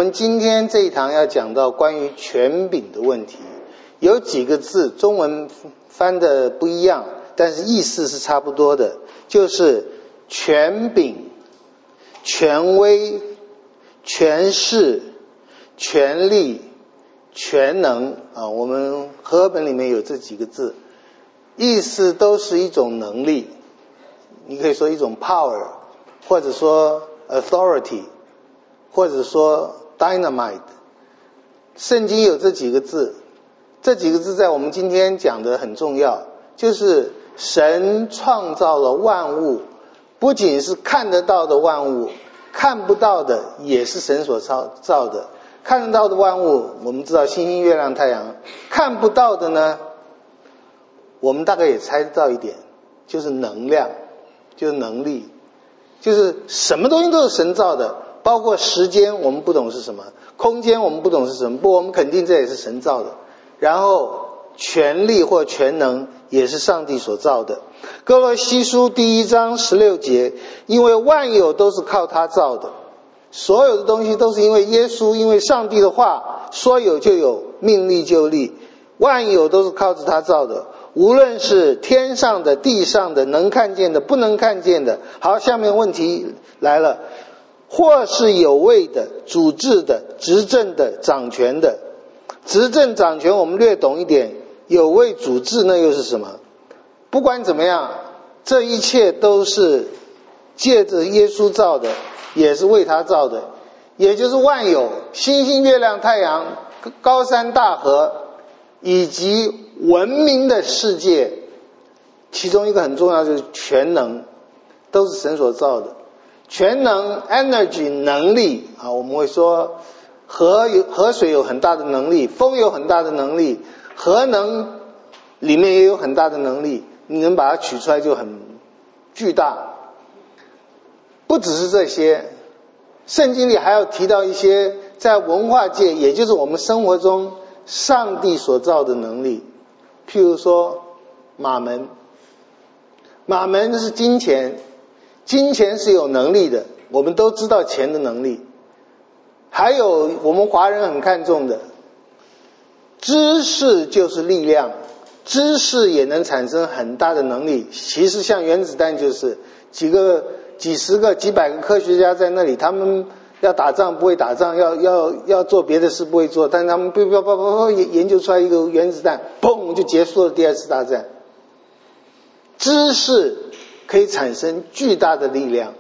我们今天这一堂要讲到关于权柄的问题，有几个字中文翻的不一样，但是意思是差不多的，就是权柄、权威、权势、权力、全能啊，我们和合本里面有这几个字，意思都是一种能力，你可以说一种 power， 或者说 authority， 或者说 dynamite。 圣经有这几个字，这几个字在我们今天讲的很重要，就是神创造了万物，不仅是看得到的万物，看不到的也是神所造的。看得到的万物我们知道星星、月亮、太阳，看不到的呢，我们大概也猜得到一点，就是能量，就是能力，就是什么东西都是神造的，包括时间我们不懂是什么，空间我们不懂是什么，不过我们肯定这也是神造的。然后权力或全能也是上帝所造的。哥罗西书第1章16节，因为万有都是靠他造的，所有的东西都是因为耶稣，因为上帝的话说有就有，命立就立，万有都是靠着他造的，无论是天上的、地上的，能看见的、不能看见的。好，下面问题来了，或是有位的、主治的、执政的、掌权的。执政掌权我们略懂一点，有位主治那又是什么？不管怎么样，这一切都是借着耶稣造的，也是为他造的，也就是万有，星星、月亮、太阳、高山大河，以及文明的世界，其中一个很重要就是全能，都是神所造的。全能 energy 能力啊，我们会说河水有很大的能力，风有很大的能力，核能里面也有很大的能力，你能把它取出来就很巨大。不只是这些，圣经里还要提到一些在文化界，也就是我们生活中上帝所造的能力。譬如说马门，马门是金钱，金钱是有能力的，我们都知道钱的能力。还有我们华人很看重的知识，就是力量，知识也能产生很大的能力。其实像原子弹，就是几十个、几百个科学家在那里，他们要打仗不会打仗，要做别的事不会做，但是他们研究出来一个原子弹，砰就结束了第2次大战。知识可以产生巨大的力量。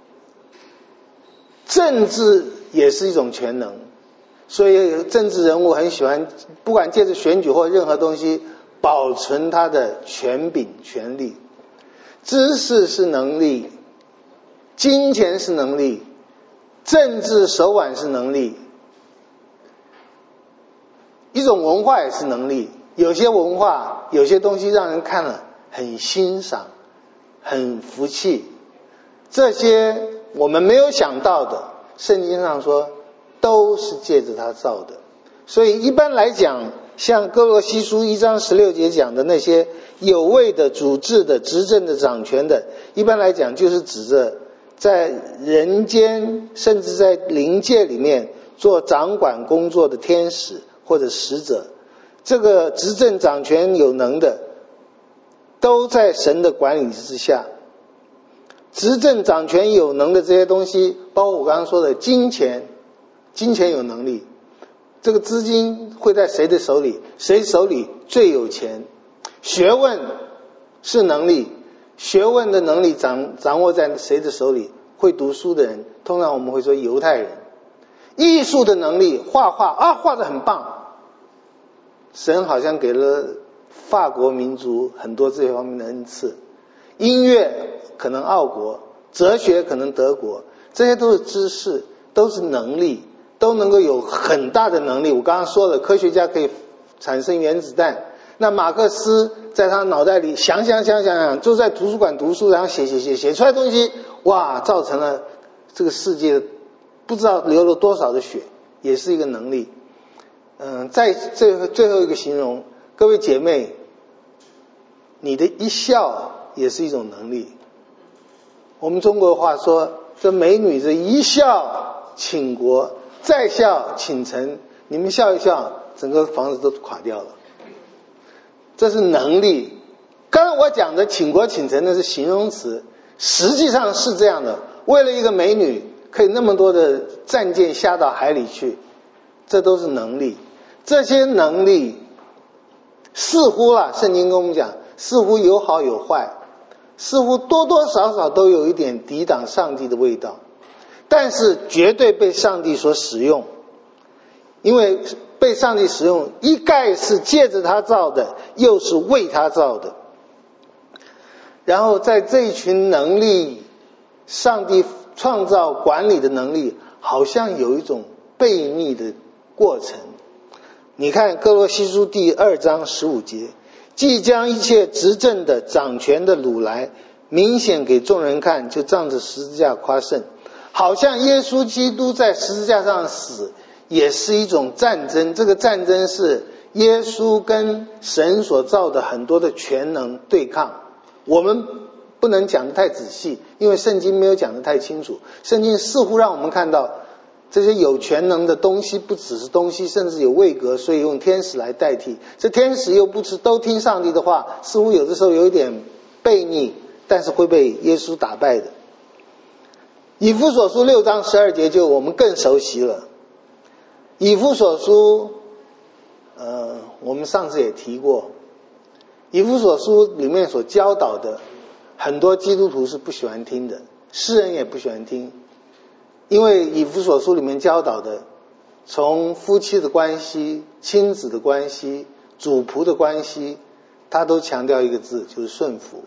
政治也是一种全能，所以政治人物很喜欢，不管借着选举或任何东西，保存他的权柄、权力。知识是能力，金钱是能力，政治手腕是能力，一种文化也是能力。有些文化，有些东西让人看了很欣赏，很服气，这些我们没有想到的，圣经上说都是借着他造的。所以一般来讲，像哥罗西书1章16节讲的那些有位的、主治的、执政的、掌权的，一般来讲就是指着在人间甚至在灵界里面做掌管工作的天使或者使者。这个执政掌权有能的都在神的管理之下。执政掌权有能的这些东西，包括我刚刚说的金钱，金钱有能力，这个资金会在谁的手里，谁手里最有钱。学问是能力，学问的能力掌握在谁的手里，会读书的人，通常我们会说犹太人。艺术的能力，画画啊，画得很棒，神好像给了法国民族很多这方面的恩赐。音乐可能奥国，哲学可能德国，这些都是知识，都是能力，都能够有很大的能力。我刚刚说了，科学家可以产生原子弹，那马克思在他脑袋里想，就在图书馆读书，然后写出来的东西，哇，造成了这个世界不知道流了多少的血，也是一个能力。在最后一个形容，各位姐妹，你的一笑也是一种能力。我们中国话说，这美女这一笑倾国， 再笑倾城，你们笑一笑，整个房子都垮掉了。这是能力。刚才我讲的倾国倾城那是形容词，实际上是这样的。为了一个美女，可以那么多的战舰下到海里去，这都是能力。这些能力似乎圣经跟我们讲，似乎有好有坏，似乎多多少少都有一点抵挡上帝的味道，但是绝对被上帝所使用。因为被上帝使用，一概是借着他造的，又是为他造的。然后在这一群能力，上帝创造管理的能力好像有一种悖逆的过程。你看哥罗西书第2章15节，即将一切执政的掌权的掳来，明显给众人看，就仗着十字架夸胜。好像耶稣基督在十字架上死也是一种战争，这个战争是耶稣跟神所造的很多的全能对抗。我们不能讲得太仔细，因为圣经没有讲得太清楚。圣经似乎让我们看到这些有全能的东西不只是东西，甚至有位格，所以用天使来代替。这天使又不是都听上帝的话，似乎有的时候有一点悖逆，但是会被耶稣打败的。以弗所书6章12节就我们更熟悉了。以弗所书我们上次也提过，以弗所书里面所教导的很多基督徒是不喜欢听的，诗人也不喜欢听。因为以弗所书里面教导的，从夫妻的关系、亲子的关系、主仆的关系，他都强调一个字，就是顺服。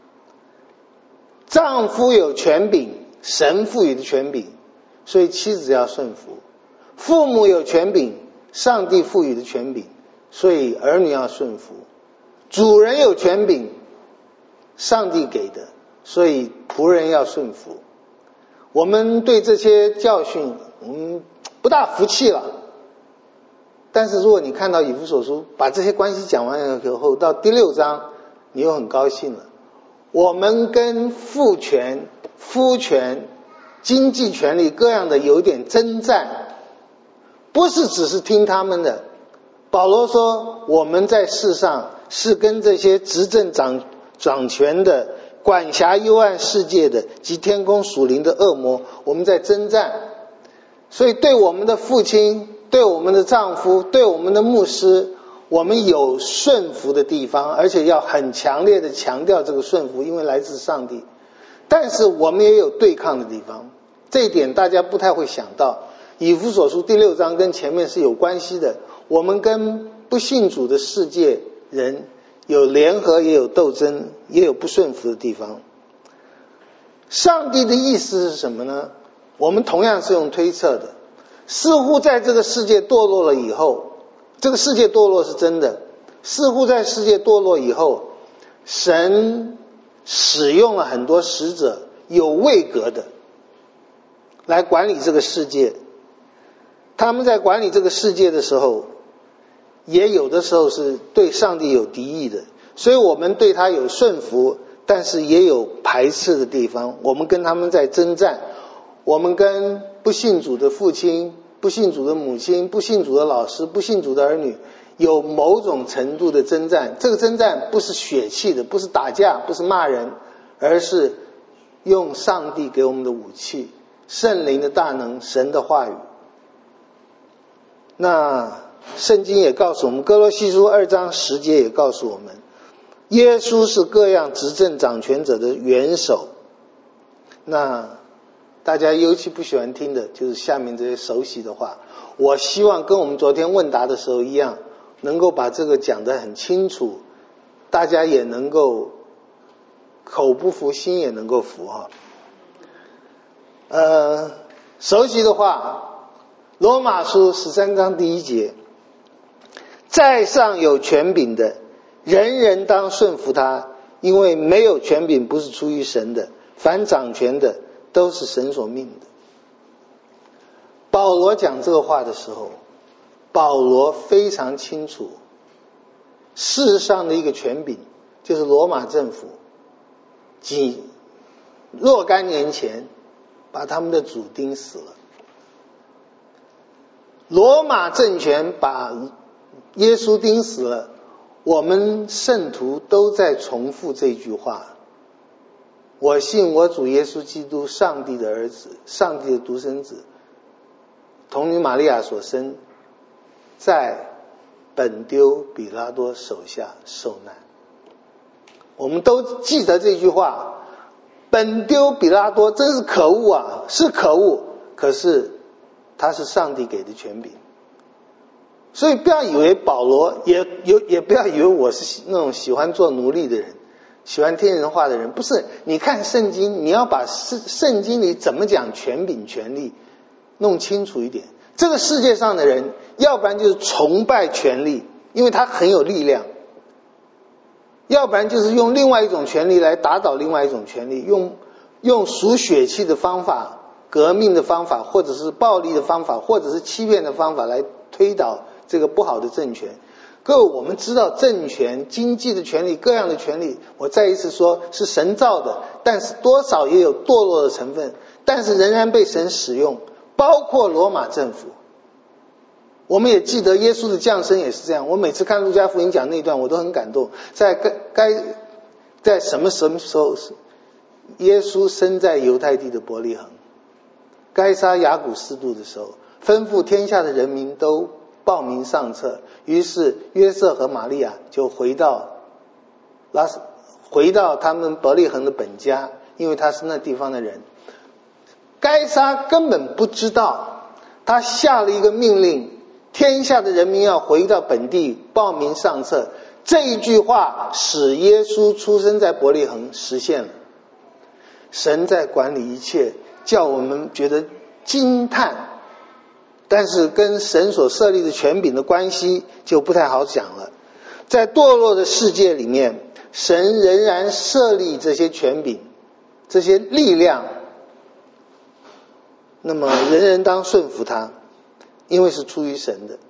丈夫有权柄，神赋予的权柄，所以妻子要顺服。父母有权柄，上帝赋予的权柄，所以儿女要顺服。主人有权柄，上帝给的，所以仆人要顺服。我们对这些教训我们不大服气了，但是如果你看到以弗所书把这些关系讲完以后，到第6章你又很高兴了。我们跟父权、夫权、经济权力各样的有点征战，不是只是听他们的。保罗说我们在世上是跟这些执政掌权的、管辖幽暗世界的及天空属灵的恶魔，我们在征战。所以对我们的父亲、对我们的丈夫、对我们的牧师，我们有顺服的地方，而且要很强烈的强调这个顺服，因为来自上帝。但是我们也有对抗的地方，这一点大家不太会想到。以弗所书第6章跟前面是有关系的，我们跟不信主的世界人有联合，也有斗争，也有不顺服的地方。上帝的意思是什么呢？我们同样是用推测的。似乎在这个世界堕落了以后，这个世界堕落是真的，似乎在世界堕落以后，神使用了很多使者，有位格的来管理这个世界。他们在管理这个世界的时候，也有的时候是对上帝有敌意的，所以我们对他有顺服，但是也有排斥的地方。我们跟他们在征战，我们跟不信主的父亲、不信主的母亲、不信主的老师、不信主的儿女有某种程度的征战。这个征战不是血气的，不是打架，不是骂人，而是用上帝给我们的武器，圣灵的大能，神的话语。那圣经也告诉我们，哥罗西书2章10节也告诉我们，耶稣是各样执政掌权者的元首。那大家尤其不喜欢听的就是下面这些熟悉的话。我希望跟我们昨天问答的时候一样，能够把这个讲得很清楚，大家也能够口不服心也能够服哈。熟悉的话，罗马书13章第1节，在上有权柄的，人人当顺服他，因为没有权柄不是出于神的，凡掌权的都是神所命的。保罗讲这个话的时候，保罗非常清楚，世上的一个权柄就是罗马政府几若干年前把他们的主钉死了。 罗马政权把耶稣钉死了，我们圣徒都在重复这句话：我信我主耶稣基督，上帝的儿子，上帝的独生子，童女玛利亚所生，在本丢比拉多手下受难。我们都记得这句话，本丢比拉多真是可恶啊，是可恶，可是他是上帝给的权柄。所以不要以为保罗也不要以为我是那种喜欢做奴隶的人，喜欢听人话的人，不是。你看圣经，你要把圣经里怎么讲权柄权力弄清楚一点。这个世界上的人，要不然就是崇拜权力，因为他很有力量，要不然就是用另外一种权力来打倒另外一种权力，用属血气的方法、革命的方法，或者是暴力的方法，或者是欺骗的方法来推倒这个不好的政权。各位，我们知道政权、经济的权利、各样的权利，我再一次说是神造的，但是多少也有堕落的成分，但是仍然被神使用，包括罗马政府。我们也记得耶稣的降生也是这样，我每次看路加福音讲那段我都很感动。在什么时候耶稣生在犹太地的伯利恒，该杀雅古四度的时候，吩咐天下的人民都报名上册，于是约瑟和玛利亚就回到他们伯利恒的本家，因为他是那地方的人。该杀根本不知道，他下了一个命令，天下的人民要回到本地报名上册。这一句话使耶稣出生在伯利恒实现了。神在管理一切，叫我们觉得惊叹，但是跟神所设立的权柄的关系就不太好讲了。在堕落的世界里面，神仍然设立这些权柄，这些力量，那么人人当顺服他，因为是出于神的。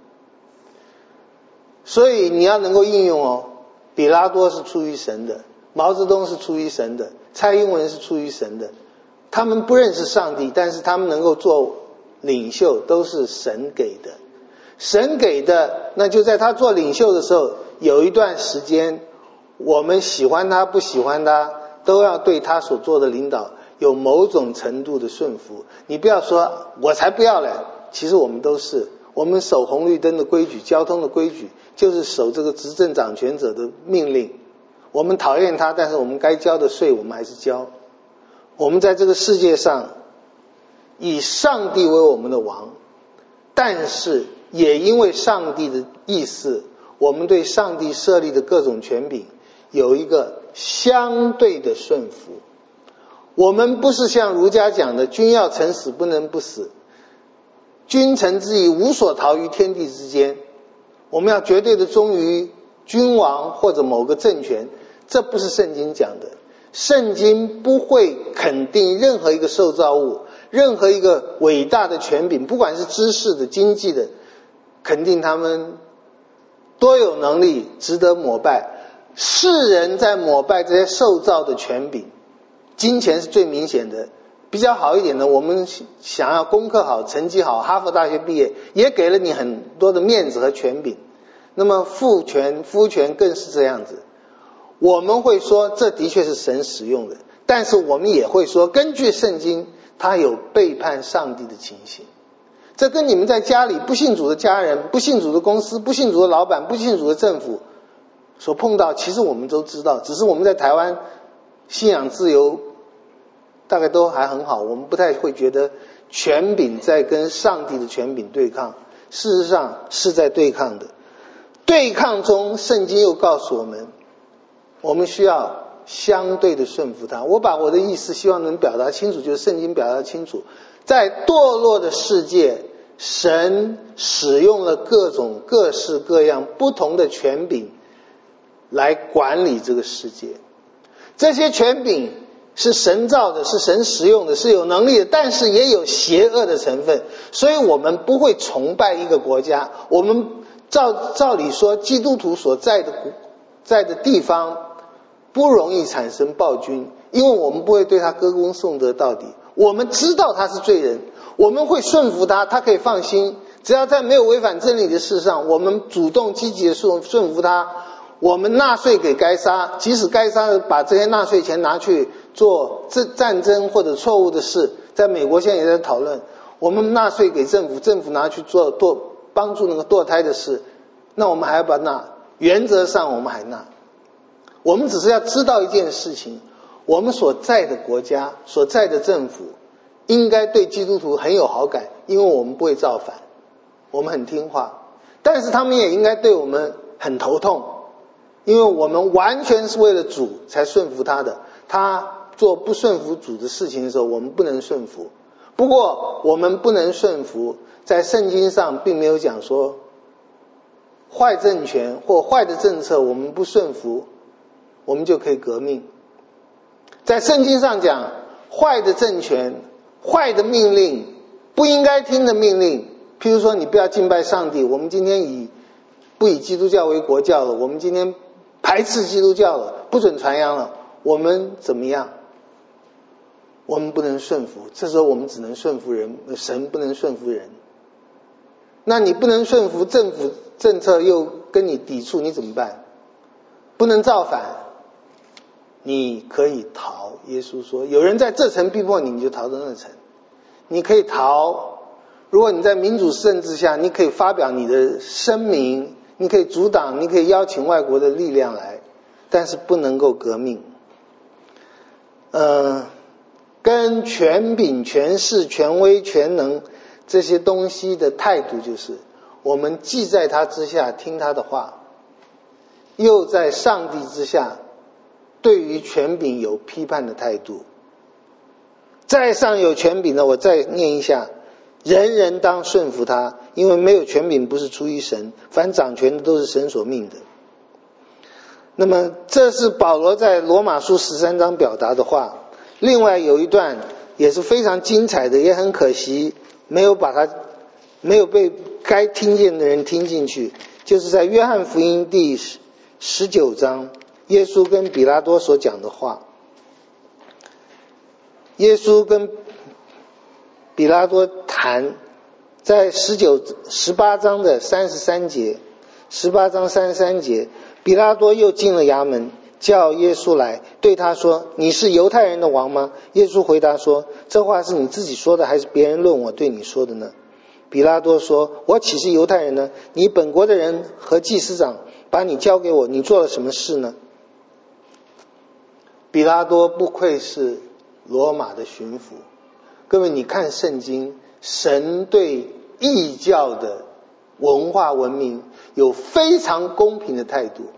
所以你要能够应用哦，比拉多是出于神的，毛泽东是出于神的，蔡英文是出于神的。他们不认识上帝，但是他们能够做领袖都是神给的。神给的，那就在他做领袖的时候，有一段时间我们喜欢他不喜欢他，都要对他所做的领导有某种程度的顺服。你不要说我才不要嘞，其实我们都是，我们守红绿灯的规矩，交通的规矩，就是守这个执政掌权者的命令。我们讨厌他，但是我们该交的税我们还是交。我们在这个世界上以上帝为我们的王，但是也因为上帝的意思，我们对上帝设立的各种权柄有一个相对的顺服。我们不是像儒家讲的君要臣死不能不死，君臣之义无所逃于天地之间，我们要绝对的忠于君王或者某个政权，这不是圣经讲的。圣经不会肯定任何一个受造物，任何一个伟大的权柄，不管是知识的、经济的，肯定他们多有能力，值得膜拜。世人在膜拜这些受造的权柄，金钱是最明显的。比较好一点的，我们想要功课好、成绩好，哈佛大学毕业，也给了你很多的面子和权柄。那么父权更是这样子。我们会说这的确是神使用的，但是我们也会说根据圣经他有背叛上帝的情形。这跟你们在家里不信主的家人、不信主的公司、不信主的老板、不信主的政府所碰到，其实我们都知道，只是我们在台湾信仰自由大概都还很好，我们不太会觉得权柄在跟上帝的权柄对抗，事实上是在对抗的。对抗中圣经又告诉我们，我们需要相对的顺服他。我把我的意思希望能表达清楚，就是圣经表达清楚，在堕落的世界，神使用了各式各样不同的权柄来管理这个世界。这些权柄是神造的，是神使用的，是有能力的，但是也有邪恶的成分。所以我们不会崇拜一个国家，我们照理说基督徒所在的地方不容易产生暴君，因为我们不会对他歌功颂德到底。我们知道他是罪人，我们会顺服他，他可以放心。 只要在没有违反真理的事上，我们主动积极的顺服他，我们纳税给该撒，即使该撒把这些纳税钱拿去做战争或者错误的事，在美国现在也在讨论，我们纳税给政府，政府拿去做帮助那个堕胎的事，那我们还要不要纳？原则上我们还纳。我们只是要知道一件事情，我们所在的国家，所在的政府应该对基督徒很有好感，因为我们不会造反，我们很听话，但是他们也应该对我们很头痛，因为我们完全是为了主才顺服他的，他做不顺服主的事情的时候，我们不能顺服。不过我们不能顺服，在圣经上并没有讲说坏政权或坏的政策我们不顺服我们就可以革命。在圣经上讲，坏的政权、坏的命令、不应该听的命令，譬如说你不要敬拜上帝，我们今天不以基督教为国教了，我们今天排斥基督教了，不准传扬了，我们怎么样？我们不能顺服，这时候我们只能顺服人，神不能顺服人。那你不能顺服政府政策又跟你抵触，你怎么办？不能造反，你可以逃。耶稣说有人在这城逼迫你，你就逃到那城。你可以逃，如果你在民主政治下，你可以发表你的声明，你可以阻挡，你可以邀请外国的力量来，但是不能够革命。跟权柄、权势、权威、权能这些东西的态度，就是我们既在他之下听他的话，又在上帝之下对于权柄有批判的态度。在上有权柄的，我再念一下，人人当顺服他，因为没有权柄不是出于神，凡掌权的都是神所命的。那么这是保罗在罗马书13章表达的话。另外有一段也是非常精彩的，也很可惜没有被该听见的人听进去，就是在约翰福音第19章，耶稣跟比拉多所讲的话。耶稣跟比拉多谈，在18章的33节，18章33节，比拉多又进了衙门，叫耶稣来，对他说，你是犹太人的王吗？耶稣回答说，这话是你自己说的，还是别人论我对你说的呢？比拉多说，我岂是犹太人呢？你本国的人和祭司长把你交给我，你做了什么事呢？比拉多不愧是罗马的巡抚。各位，你看圣经，神对异教的文化文明有非常公平的态度。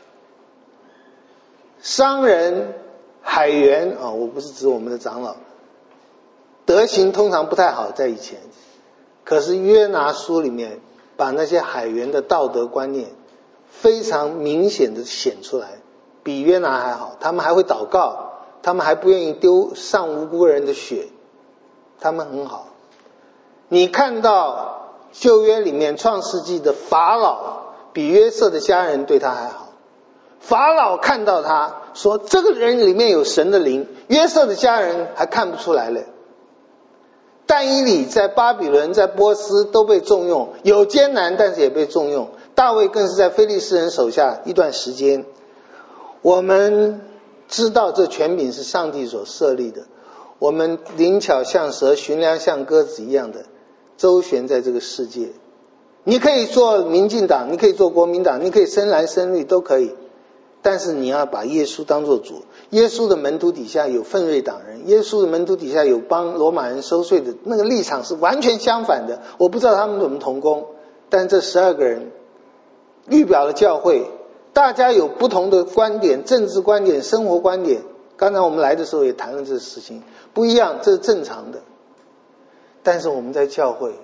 商人、海员我不是指我们的长老，德行通常不太好，在以前。可是约拿书里面把那些海员的道德观念非常明显的显出来，比约拿还好。他们还会祷告，他们还不愿意丢上无辜人的血，他们很好。你看到旧约里面创世纪的法老比约瑟的家人对他还好。法老看到他说，这个人里面有神的灵，约瑟的家人还看不出来了。但以理在巴比伦、在波斯都被重用，有艰难，但是也被重用。大卫更是在非利士人手下一段时间。我们知道这权柄是上帝所设立的，我们灵巧像蛇，寻良像鸽子一样的周旋在这个世界。你可以做民进党，你可以做国民党，你可以深蓝深绿都可以，但是你要把耶稣当作主。耶稣的门徒底下有奋锐党人，耶稣的门徒底下有帮罗马人收税的，那个立场是完全相反的。我不知道他们怎么同工，但这12个人预表了教会，大家有不同的观点，政治观点、生活观点。刚才我们来的时候也谈了这个事情，不一样，这是正常的。但是我们在教会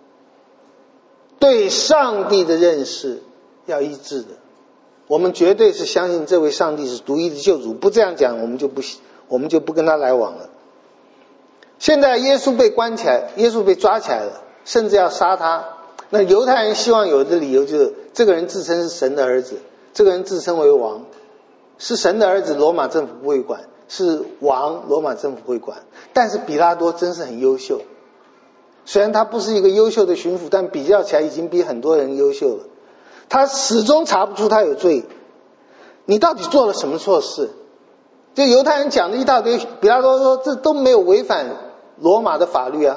对上帝的认识要一致的，我们绝对是相信这位上帝是独一的救主，不这样讲我们就不跟他来往了。现在耶稣被关起来，耶稣被抓起来了，甚至要杀他。那犹太人希望有的理由就是这个人自称是神的儿子，这个人自称为王，是神的儿子，罗马政府不会管，是王，罗马政府会管。但是比拉多真是很优秀， 虽然他不是一个优秀的巡抚，但比较起来已经比很多人优秀了。他始终查不出他有罪，你到底做了什么错事？就犹太人讲的一大堆，比拉多说这都没有违反罗马的法律啊。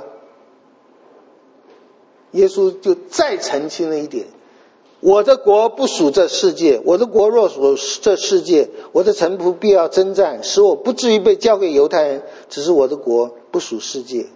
耶稣就再澄清了一点，我的国不属这世界，我的国若属这世界，我的臣仆必要征战，使我不至于被交给犹太人，只是我的国不属世界。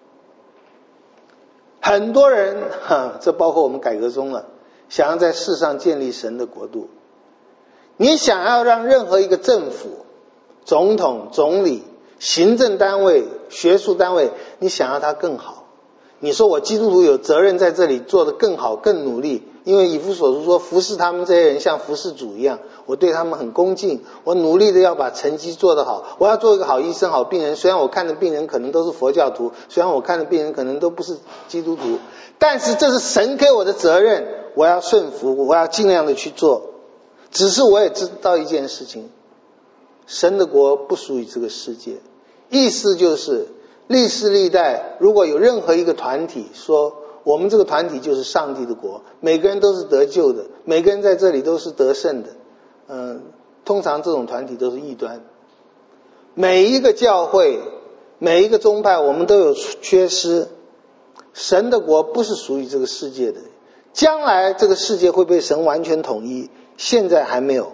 很多人这包括我们改革中了，想要在世上建立神的国度。你想要让任何一个政府、总统、总理、行政单位、学术单位，你想要它更好，你说我基督徒有责任在这里做得更好更努力，因为以弗所书说服侍他们这些人像服侍主一样，我对他们很恭敬，我努力的要把成绩做得好，我要做一个好医生好病人，虽然我看的病人可能都是佛教徒，虽然我看的病人可能都不是基督徒，但是这是神给我的责任，我要顺服，我要尽量的去做。只是我也知道一件事情，神的国不属于这个世界，意思就是历世历代如果有任何一个团体说我们这个团体就是上帝的国，每个人都是得救的，每个人在这里都是得胜的，通常这种团体都是异端。每一个教会每一个宗派我们都有缺失，神的国不是属于这个世界的，将来这个世界会被神完全统一，现在还没有。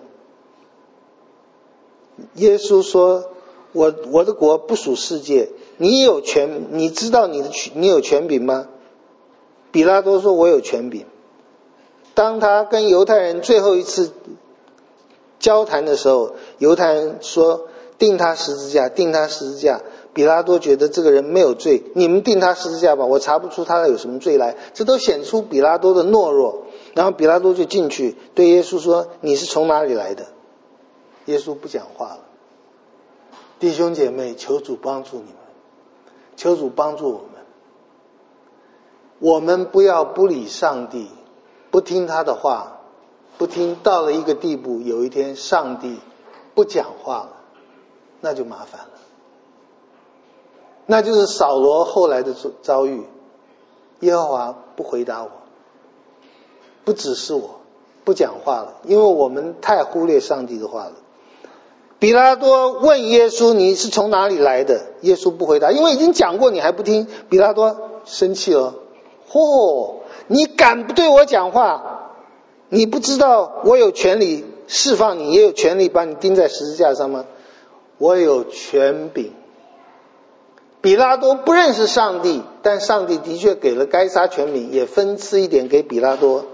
耶稣说我的国不属世界，你有权，你知道你有权柄吗？比拉多说我有权柄。当他跟犹太人最后一次交谈的时候，犹太人说钉他十字架，钉他十字架。比拉多觉得这个人没有罪，你们钉他十字架吧，我查不出他有什么罪来。这都显出比拉多的懦弱。然后比拉多就进去对耶稣说，你是从哪里来的？耶稣不讲话了。弟兄姐妹，求主帮助你们，求主帮助我们。我们不要不理上帝，不听他的话，不听到了一个地步，有一天上帝不讲话了，那就麻烦了。那就是扫罗后来的遭遇，耶和华不回答我，不指示我，不讲话了，因为我们太忽略上帝的话了。比拉多问耶稣，你是从哪里来的？耶稣不回答，因为已经讲过你还不听。比拉多生气了，你敢不对我讲话？你不知道我有权利释放你，也有权利把你钉在十字架上吗？我有权柄。比拉多不认识上帝，但上帝的确给了该撒权柄，也分赐一点给比拉多。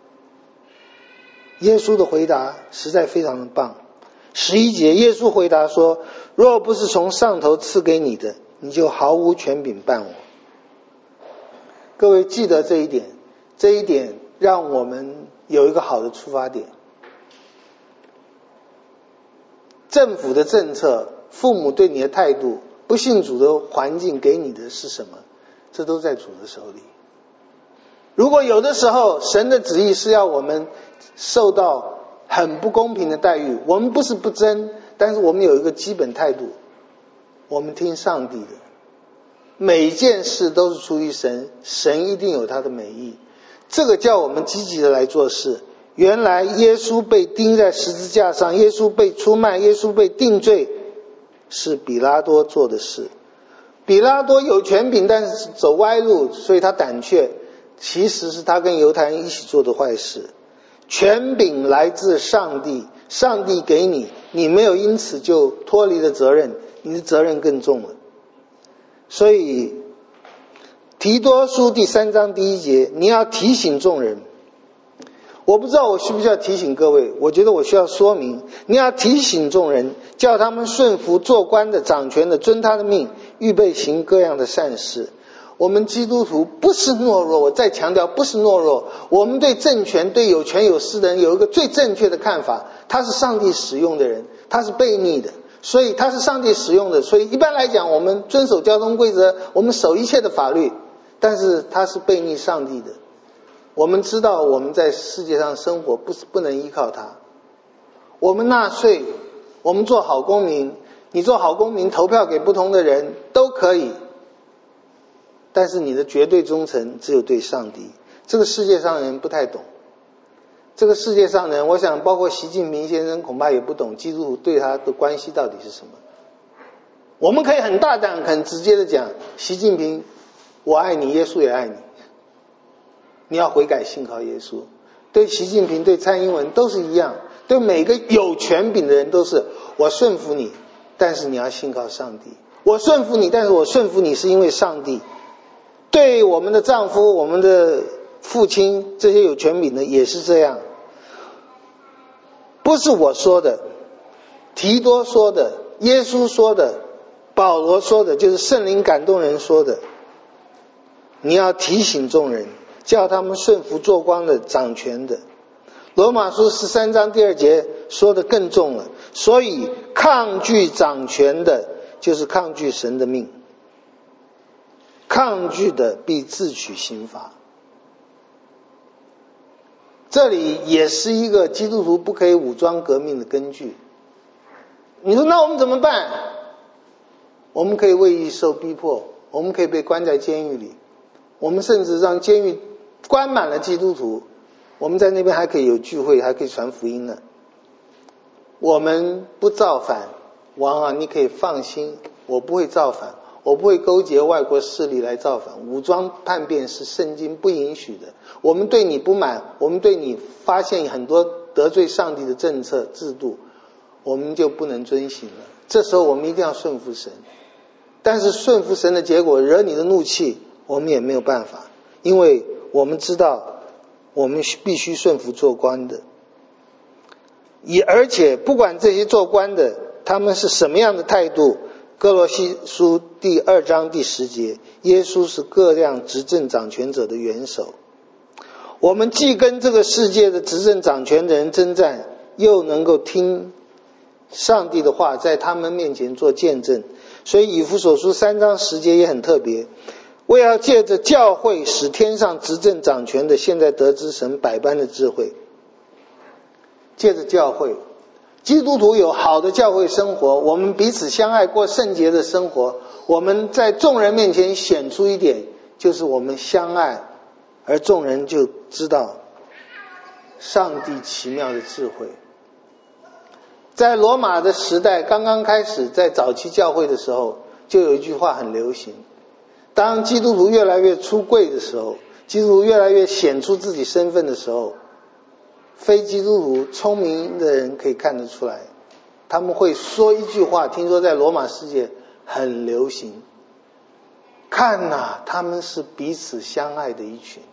耶稣的回答实在非常的棒。11节，耶稣回答说，若不是从上头赐给你的，你就毫无权柄办我。各位记得这一点，这一点让我们有一个好的出发点。政府的政策，父母对你的态度，不信主的环境给你的是什么，这都在主的手里。如果有的时候神的旨意是要我们受到很不公平的待遇，我们不是不争，但是我们有一个基本态度，我们听上帝的，每件事都是出于神，神一定有他的美意，这个叫我们积极的来做事。原来耶稣被钉在十字架上，耶稣被出卖，耶稣被定罪，是比拉多做的事。比拉多有权柄，但是走歪路，所以他胆怯，其实是他跟犹太人一起做的坏事。权柄来自上帝，上帝给你，你没有因此就脱离了责任，你的责任更重了。所以提多书第3章第1节，你要提醒众人。我不知道我需不需要提醒各位，我觉得我需要说明，你要提醒众人，叫他们顺服做官的掌权的，遵他的命，预备行各样的善事。我们基督徒不是懦弱，我再强调不是懦弱，我们对政权对有权有势的人有一个最正确的看法，他是上帝使用的人，他是悖逆的，所以他是上帝使用的，所以一般来讲我们遵守交通规则，我们守一切的法律，但是他是悖逆上帝的。我们知道我们在世界上生活不能依靠他，我们纳税，我们做好公民，你做好公民投票给不同的人都可以， 但是你的绝对忠诚只有对上帝。这个世界上人不太懂，这个世界上人，我想包括习近平先生恐怕也不懂基督徒对他的关系到底是什么。我们可以很大胆很直接的讲，习近平我爱你，耶稣也爱你，你要悔改信靠耶稣。对习近平对蔡英文都是一样，对每个有权柄的人都是，我顺服你，但是你要信靠上帝。我顺服你，但是我顺服你是因为上帝。对我们的丈夫，我们的父亲，这些有权柄的也是这样。不是我说的，提多说的，耶稣说的，保罗说的，就是圣灵感动人说的。你要提醒众人，叫他们顺服做光的掌权的。罗马书13章第2节说的更重了，所以抗拒掌权的就是抗拒神的命，抗拒的必自取刑罚。这里也是一个基督徒不可以武装革命的根据。你说那我们怎么办？我们可以为义受逼迫，我们可以被关在监狱里，我们甚至让监狱关满了基督徒，我们在那边还可以有聚会，还可以传福音呢。我们不造反，王啊，你可以放心，我不会造反，我不会勾结外国势力来造反。武装叛变是圣经不允许的。我们对你不满，我们对你发现很多得罪上帝的政策制度，我们就不能遵行了。这时候我们一定要顺服神，但是顺服神的结果惹你的怒气，我们也没有办法，因为我们知道我们必须顺服做官的。而且不管这些做官的他们是什么样的态度，哥罗西书第2章第10节，耶稣是各样执政掌权者的元首。我们既跟这个世界的执政掌权的人征战，又能够听上帝的话在他们面前做见证。所以以弗所书3章10节也很特别，为要借着教会使天上执政掌权的现在得知神百般的智慧。借着教会，基督徒有好的教会生活，我们彼此相爱，过圣洁的生活，我们在众人面前显出一点，就是我们相爱，而众人就知道上帝奇妙的智慧。在罗马的时代刚刚开始，在早期教会的时候，就有一句话很流行，当基督徒越来越出柜的时候，基督徒越来越显出自己身份的时候，非基督徒聪明的人可以看得出来，他们会说一句话，听说在罗马世界很流行，看哪，他们是彼此相爱的一群。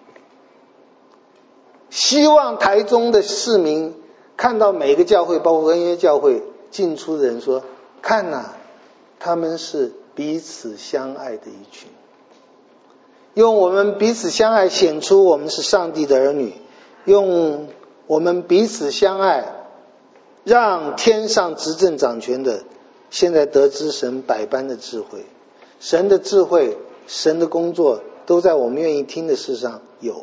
希望台中的市民看到每个教会，包括恩约教会进出的人说，看哪，他们是彼此相爱的一群。用我们彼此相爱显出我们是上帝的儿女，用我们彼此相爱让天上执政掌权的现在得知神百般的智慧。神的智慧，神的工作都在我们愿意听的事上有。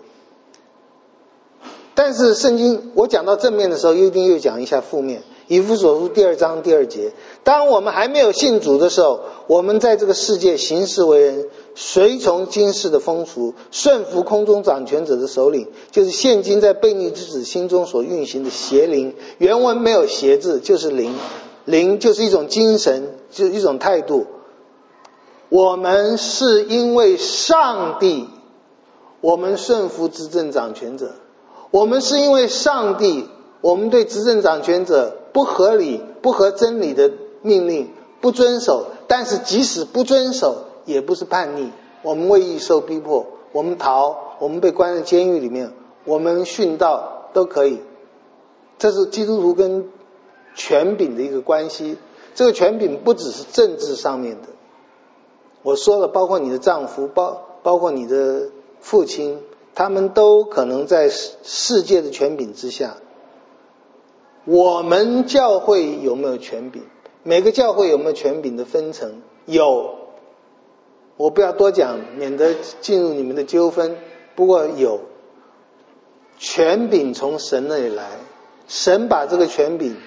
但是圣经我讲到正面的时候，一定又讲一下负面。以弗所书第2章第2节，当我们还没有信主的时候，我们在这个世界行事为人，随从今世的风俗，顺服空中掌权者的首领，就是现今在悖逆之子心中所运行的邪灵。原文没有邪字，就是灵，灵就是一种精神，就是一种态度。我们是因为上帝，我们顺服执政掌权者，我们是因为上帝，我们对执政掌权者不合理、不合真理的命令不遵守，但是即使不遵守也不是叛逆，我们为义受逼迫，我们逃，我们被关在监狱里面，我们殉道都可以。这是基督徒跟权柄的一个关系。这个权柄不只是政治上面的，我说了，包括你的丈夫，包括你的父亲，他们都可能在世界的权柄之下。我们教会有没有权柄？每个教会有没有权柄的分层？有，我不要多讲，免得进入你们的纠纷。不过有，权柄从神那里来，神把这个权柄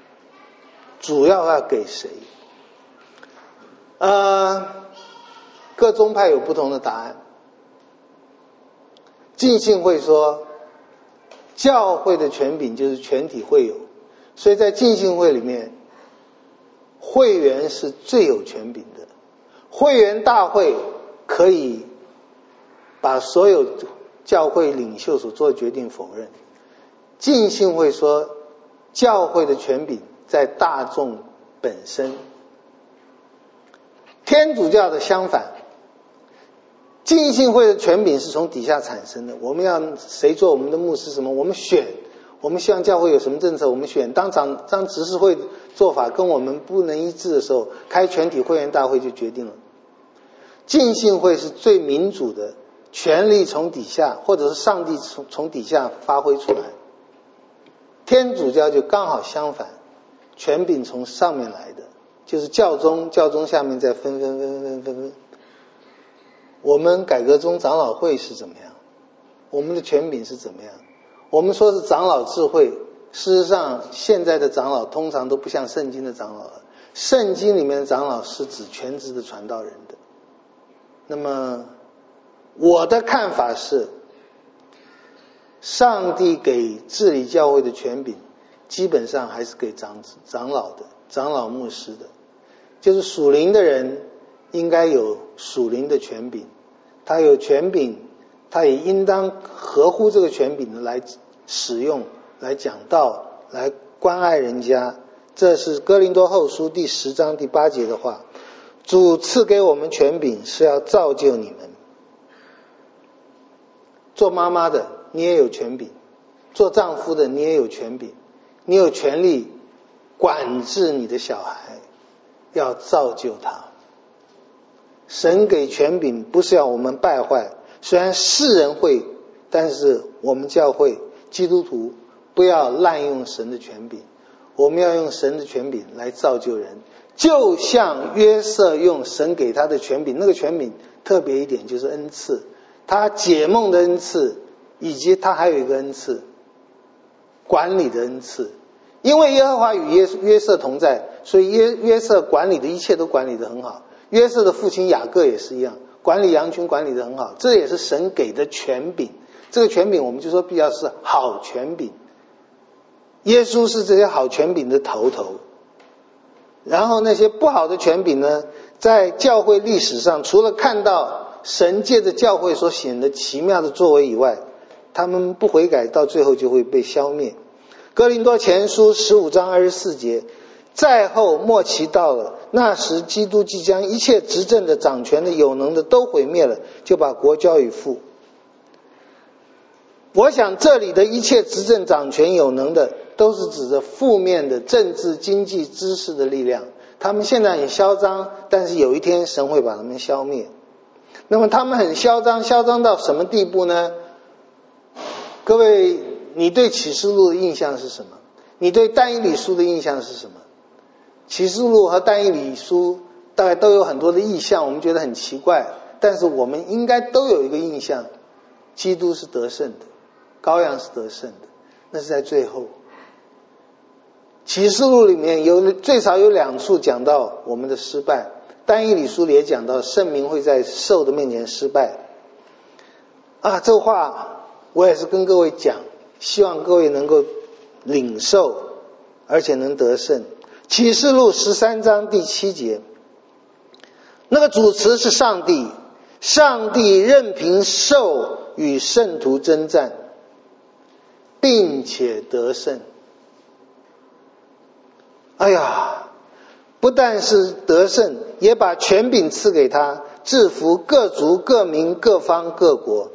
主要要给谁？ 各宗派有不同的答案。浸信会说，教会的权柄就是全体会友，所以在浸信会里面，会员是最有权柄的。会员大会可以把所有教会领袖所做的决定否认。浸信会说，教会的权柄在大众本身。天主教的相反，浸信会的权柄是从底下产生的。我们要谁做我们的牧师什么，我们选，我们希望教会有什么政策，我们选。当执事会做法跟我们不能一致的时候，开全体会员大会就决定了。浸信会是最民主的，权力从底下，或者是上帝从底下发挥出来。天主教就刚好相反，权柄从上面来的，就是教宗下面再分。我们改革宗长老会是怎么样？我们的权柄是怎么样？我们说是长老智慧，事实上现在的长老通常都不像圣经的长老了。圣经里面的长老是指全职的传道人的。那么我的看法是，上帝给治理教会的权柄基本上还是给长老的，长老牧师的。就是属灵的人应该有属灵的权柄，他有权柄，他也应当合乎这个权柄的来使用，来讲道，来关爱人家。这是哥林多后书第10章第8节的话，主赐给我们权柄是要造就你们。做妈妈的你也有权柄，做丈夫的你也有权柄，你有权利管制你的小孩，要造就他。神给权柄不是要我们败坏，虽然世人会，但是我们教会基督徒不要滥用神的权柄，我们要用神的权柄来造就人。就像约瑟用神给他的权柄，那个权柄特别一点就是恩赐，他解梦的恩赐，以及他还有一个恩赐，管理的恩赐。因为耶和华与约瑟同在，所以约瑟管理的一切都管理得很好。约瑟的父亲雅各也是一样，管理羊群管理得很好，这也是神给的权柄。这个权柄我们就说比较是好权柄，耶稣是这些好权柄的头。然后那些不好的权柄呢，在教会历史上除了看到神借着教会所显得奇妙的作为以外，他们不悔改，到最后就会被消灭。哥林多前书15章24节，在后末期到了，那时基督即将一切执政的、掌权的、有能的都毁灭了，就把国交与父。我想这里的一切执政、掌权、有能的，都是指着负面的政治、经济、知识的力量。他们现在很嚣张，但是有一天神会把他们消灭。那么他们很嚣张，嚣张到什么地步呢？各位，你对启示录的印象是什么？你对但以理书的印象是什么？启示录和但以理书大概都有很多的意象，我们觉得很奇怪，但是我们应该都有一个印象，基督是得胜的，羔羊是得胜的，那是在最后。启示录里面最少有2处讲到我们的失败，但以理书里也讲到圣民会在兽的面前失败。这话我也是跟各位讲，希望各位能够领受，而且能得胜。启示录13章第7节，那个主词是上帝，上帝任凭兽与圣徒征战，并且得胜。不但是得胜，也把权柄赐给他，制服各族、各民、各方、各国。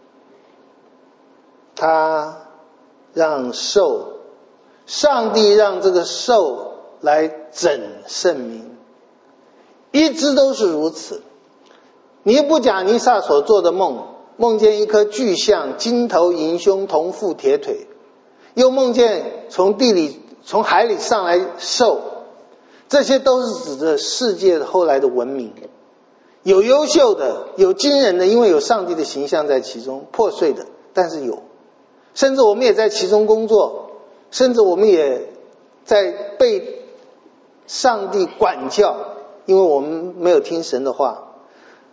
他让兽，上帝让这个兽来整圣民，一直都是如此。尼布甲尼撒所做的梦，梦见一颗巨象，金头银胸，铜腹铁腿，又梦见从海里上来兽，这些都是指着世界后来的文明。有优秀的，有惊人的，因为有上帝的形象在其中，破碎的，但是有。甚至我们也在其中工作，甚至我们也在被上帝管教，因为我们没有听神的话。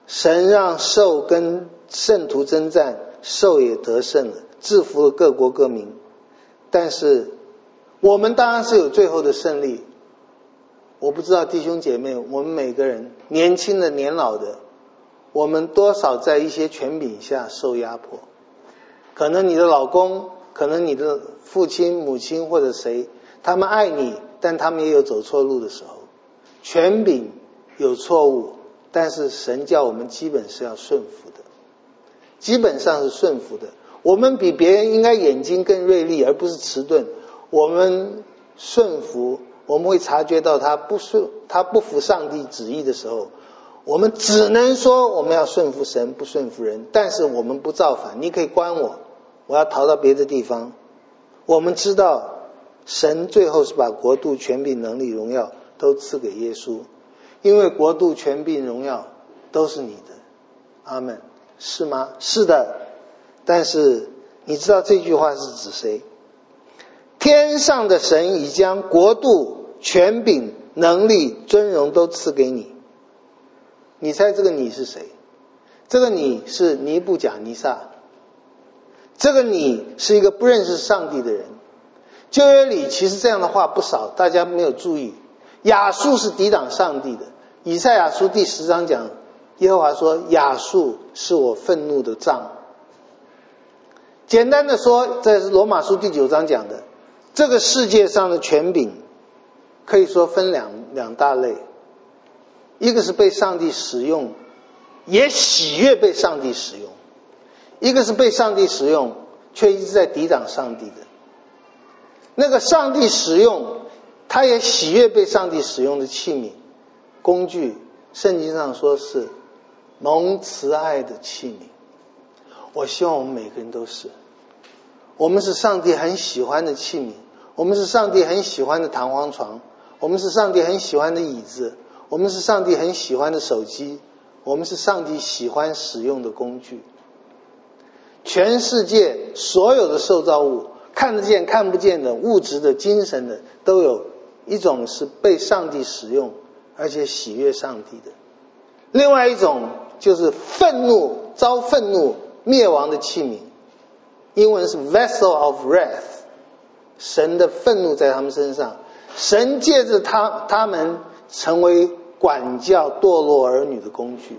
神让兽跟圣徒征战，兽也得胜了，制服了各国各民。但是我们当然是有最后的胜利。我不知道弟兄姐妹，我们每个人，年轻的年老的，我们多少在一些权柄下受压迫。可能你的老公，可能你的父亲母亲或者谁，他们爱你，但他们也有走错路的时候。权柄有错误，但是神叫我们基本是要顺服的，基本上是顺服的。我们比别人应该眼睛更锐利，而不是迟钝。我们顺服，我们会察觉到他不服上帝旨意的时候，我们只能说我们要顺服神，不顺服人。但是我们不造反，你可以关我，我要逃到别的地方。我们知道神最后是把国度、权柄、能力、荣耀都赐给耶稣，因为国度、权柄、荣耀都是你的。阿们，是吗？是的。但是你知道这句话是指谁？天上的神已将国度、权柄、能力、尊荣都赐给你。你猜这个你是谁？这个你是尼布甲尼撒。这个你是一个不认识上帝的人。旧约里其实这样的话不少，大家没有注意。亚述是抵挡上帝的。以赛亚书第10章讲，耶和华说，亚述是我愤怒的杖。简单的说，这是罗马书第9章讲的，这个世界上的权柄可以说分两大类。一个是被上帝使用，也喜悦被上帝使用；一个是被上帝使用，却一直在抵挡上帝的。那个上帝使用，他也喜悦被上帝使用的器皿、工具，圣经上说是蒙慈爱的器皿。我希望我们每个人都是，我们是上帝很喜欢的器皿，我们是上帝很喜欢的弹簧床，我们是上帝很喜欢的椅子，我们是上帝很喜欢的手机，我们是上帝喜欢使用的工具。全世界所有的受造物，看得见看不见的，物质的精神的，都有一种是被上帝使用而且喜悦上帝的，另外一种就是愤怒遭愤怒灭亡的器皿，英文是 vessel of wrath， 神的愤怒在他们身上，神借着他们成为管教堕落儿女的工具。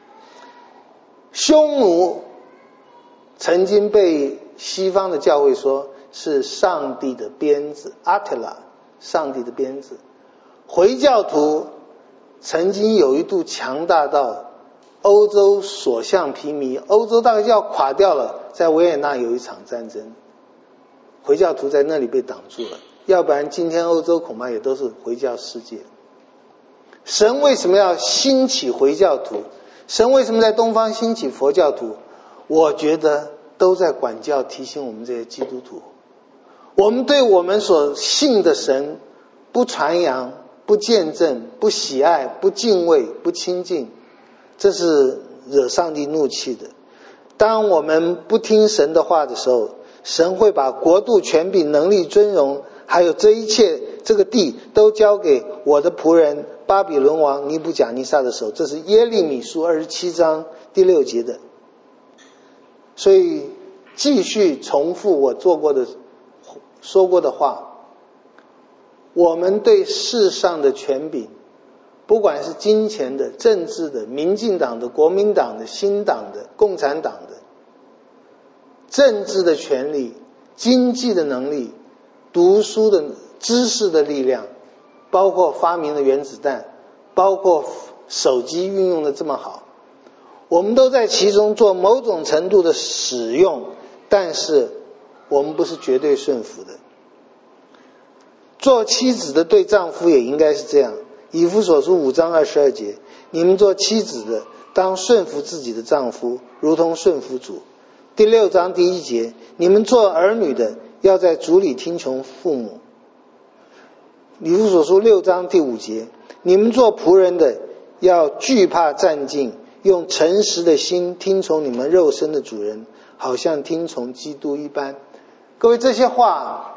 匈奴曾经被西方的教会说是上帝的鞭子， Attila， 上帝的鞭子。回教徒曾经有一度强大到欧洲所向披靡，欧洲大概就要垮掉了。在维也纳有一场战争，回教徒在那里被挡住了，要不然今天欧洲恐怕也都是回教世界。神为什么要兴起回教徒？神为什么在东方兴起佛教徒？我觉得都在管教提醒我们这些基督徒，我们对我们所信的神不传扬、不见证、不喜爱、不敬畏、不亲近，这是惹上帝怒气的。当我们不听神的话的时候，神会把国度、权柄、能力、尊荣，还有这一切这个地都交给我的仆人巴比伦王尼布甲尼撒的手。这是耶利米书27章第6节的。所以继续重复我说过的话，我们对世上的权柄，不管是金钱的、政治的、民进党的、国民党的、新党的、共产党的，政治的权利、经济的能力、读书的知识的力量，包括发明的原子弹，包括手机运用的这么好，我们都在其中做某种程度的使用，但是我们不是绝对顺服的。做妻子的对丈夫也应该是这样。以弗所书5章22节，你们做妻子的当顺服自己的丈夫，如同顺服主。第6章第1节，你们做儿女的要在主里听从父母。以弗所书6章第5节，你们做仆人的要惧怕战兢，用诚实的心听从你们肉身的主人，好像听从基督一般。各位，这些话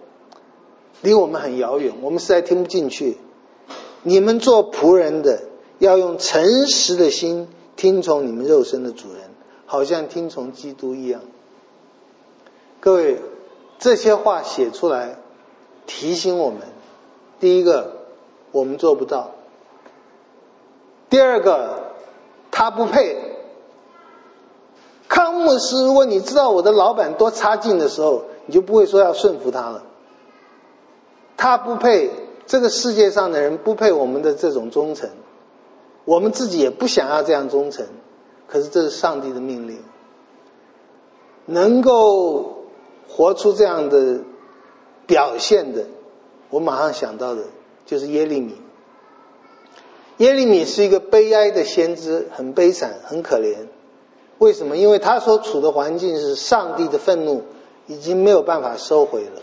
离我们很遥远，我们实在听不进去。你们做仆人的要用诚实的心听从你们肉身的主人，好像听从基督一样。各位，这些话写出来提醒我们，第一个，我们做不到；第二个，他不配。康牧师，如果你知道我的老板多差劲的时候，你就不会说要顺服他了。他不配，这个世界上的人不配我们的这种忠诚，我们自己也不想要这样忠诚，可是这是上帝的命令。能够活出这样的表现的，我马上想到的就是耶利米。耶利米是一个悲哀的先知，很悲惨，很可怜。为什么？因为他所处的环境是上帝的愤怒已经没有办法收回了。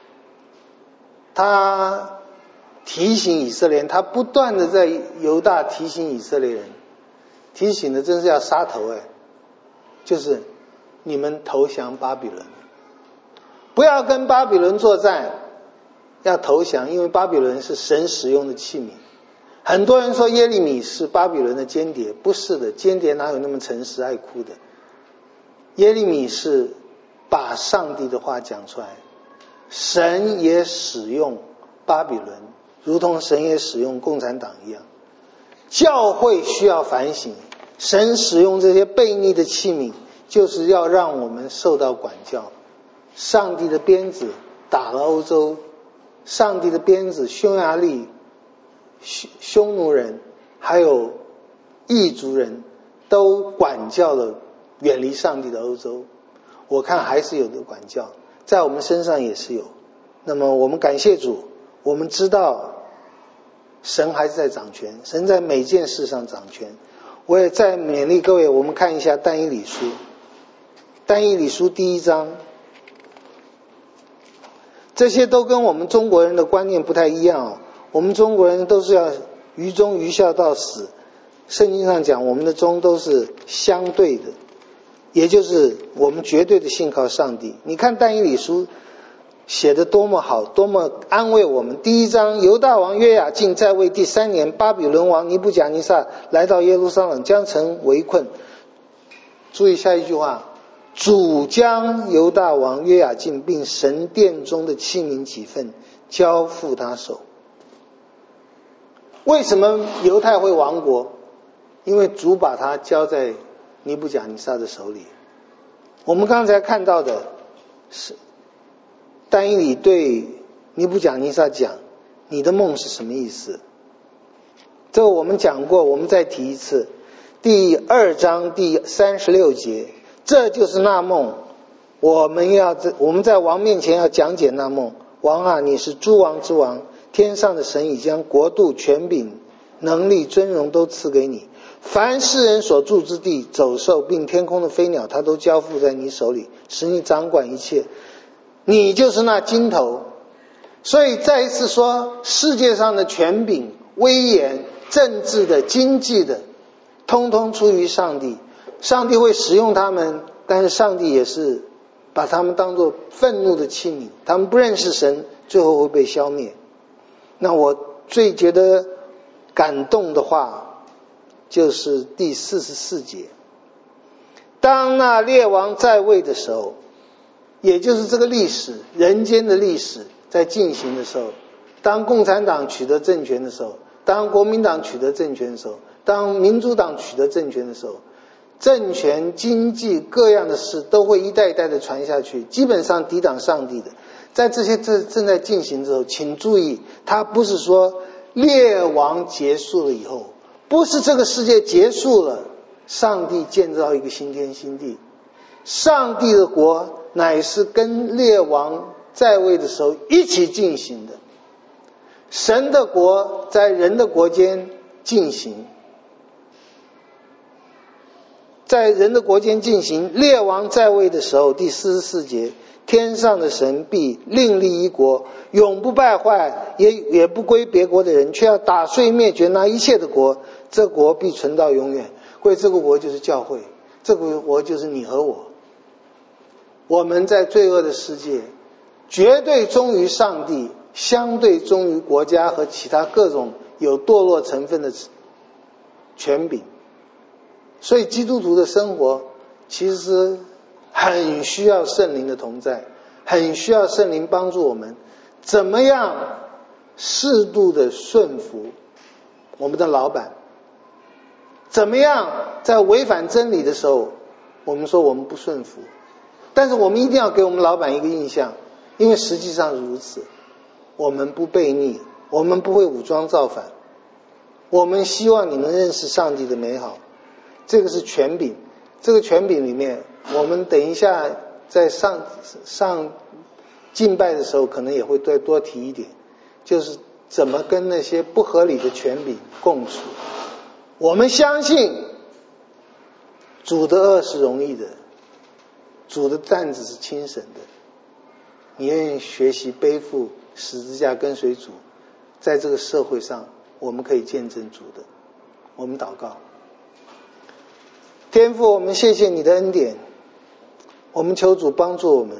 他提醒以色列人，他不断的在犹大提醒以色列人，提醒的真是要杀头就是你们投降巴比伦，不要跟巴比伦作战，要投降，因为巴比伦是神使用的器皿。很多人说耶利米是巴比伦的间谍，不是的，间谍哪有那么诚实爱哭的？耶利米是把上帝的话讲出来。神也使用巴比伦，如同神也使用共产党一样。教会需要反省，神使用这些悖逆的器皿，就是要让我们受到管教。上帝的鞭子打了欧洲，上帝的鞭子匈牙利、匈奴人还有异族人都管教了远离上帝的欧洲。我看还是有的管教，在我们身上也是有。那么我们感谢主，我们知道神还是在掌权，神在每件事上掌权。我也再勉励各位，我们看一下但以理书。但以理书第1章，这些都跟我们中国人的观念不太一样我们中国人都是要于忠于孝到死，圣经上讲我们的忠都是相对的，也就是我们绝对的信靠上帝。你看但以理书写得多么好，多么安慰我们。第1章，犹大王约雅敬在位第3年，巴比伦王尼布甲尼撒来到耶路撒冷，将城围困。注意下一句话，主将犹大王约雅敬并神殿中的器皿几份交付他手。为什么犹太会亡国？因为主把他交在尼布甲尼撒的手里。我们刚才看到的是但以理对尼布甲尼撒讲，你的梦是什么意思？这个我们讲过，我们再提一次。第2章第36节，这就是那梦。我们在王面前要讲解那梦。王啊，你是诸王之王，天上的神已将国度、权柄、能力、尊荣都赐给你。凡世人所住之地、走兽并天空的飞鸟，他都交付在你手里，使你掌管一切。你就是那金头。所以再一次说，世界上的权柄、威严、政治的、经济的，通通出于上帝。上帝会使用他们，但是上帝也是把他们当作愤怒的器皿，他们不认识神，最后会被消灭。那我最觉得感动的话就是第44节，当那列王在位的时候，也就是这个历史，人间的历史在进行的时候，当共产党取得政权的时候，当国民党取得政权的时候，当民主党取得政权的时候，政权、经济各样的事都会一代一代的传下去，基本上抵挡上帝的。在这些正在进行的时候，请注意，它不是说列王结束了以后，不是这个世界结束了，上帝建造一个新天新地。上帝的国乃是跟列王在位的时候一起进行的，神的国在人的国间进行，在人的国间进行。列王在位的时候，第44节，天上的神必另立一国，永不败坏，也不归别国的人，却要打碎灭绝那一切的国，这国必存到永远。这个国就是教会，这个国就是你和我。我们在罪恶的世界绝对忠于上帝，相对忠于国家和其他各种有堕落成分的权柄。所以基督徒的生活其实很需要圣灵的同在，很需要圣灵帮助我们怎么样适度的顺服我们的老板，怎么样在违反真理的时候我们说我们不顺服，但是我们一定要给我们老板一个印象，因为实际上是如此，我们不悖逆，我们不会武装造反，我们希望你能认识上帝的美好。这个是权柄，这个权柄里面我们等一下在上敬拜的时候可能也会再多提一点，就是怎么跟那些不合理的权柄共处。我们相信主的恶是容易的，主的担子是轻省的，你愿意学习背负十字架跟随主，在这个社会上我们可以见证主的。我们祷告。天父，我们谢谢你的恩典，我们求主帮助我们。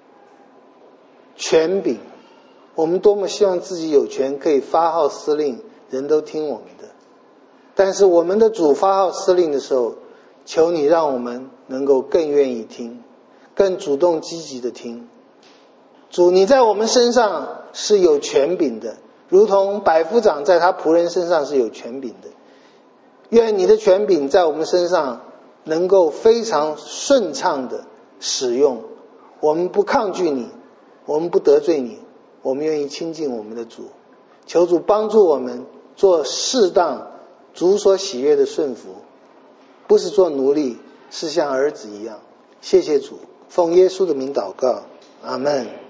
权柄，我们多么希望自己有权可以发号施令，人都听我们的，但是我们的主发号施令的时候，求你让我们能够更愿意听，更主动积极的听。主，你在我们身上是有权柄的，如同百夫长在他仆人身上是有权柄的。愿你的权柄在我们身上能够非常顺畅的使用，我们不抗拒你，我们不得罪你，我们愿意亲近我们的主。求主帮助我们做适当主所喜悦的顺服，不是做奴隶，是像儿子一样。谢谢主，奉耶稣的名祷告，阿们。